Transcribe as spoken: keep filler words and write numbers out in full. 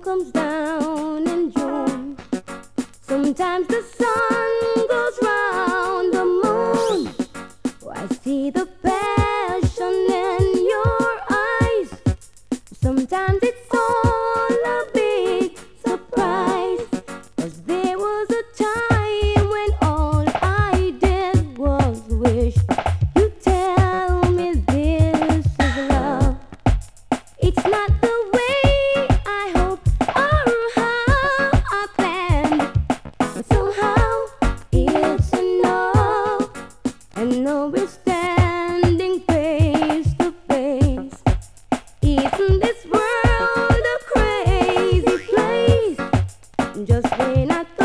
comes down in June. Sometimes the sun goes round the moon. Oh, I see the passion in your eyes. Sometimes it's all a big surprise. 'Cause there was a time when all I did was wish you tell me this is love. It's not the way I hope or how I planned, but somehow it's enough. And now we're standing face to face. Isn't this world a crazy place? Just when I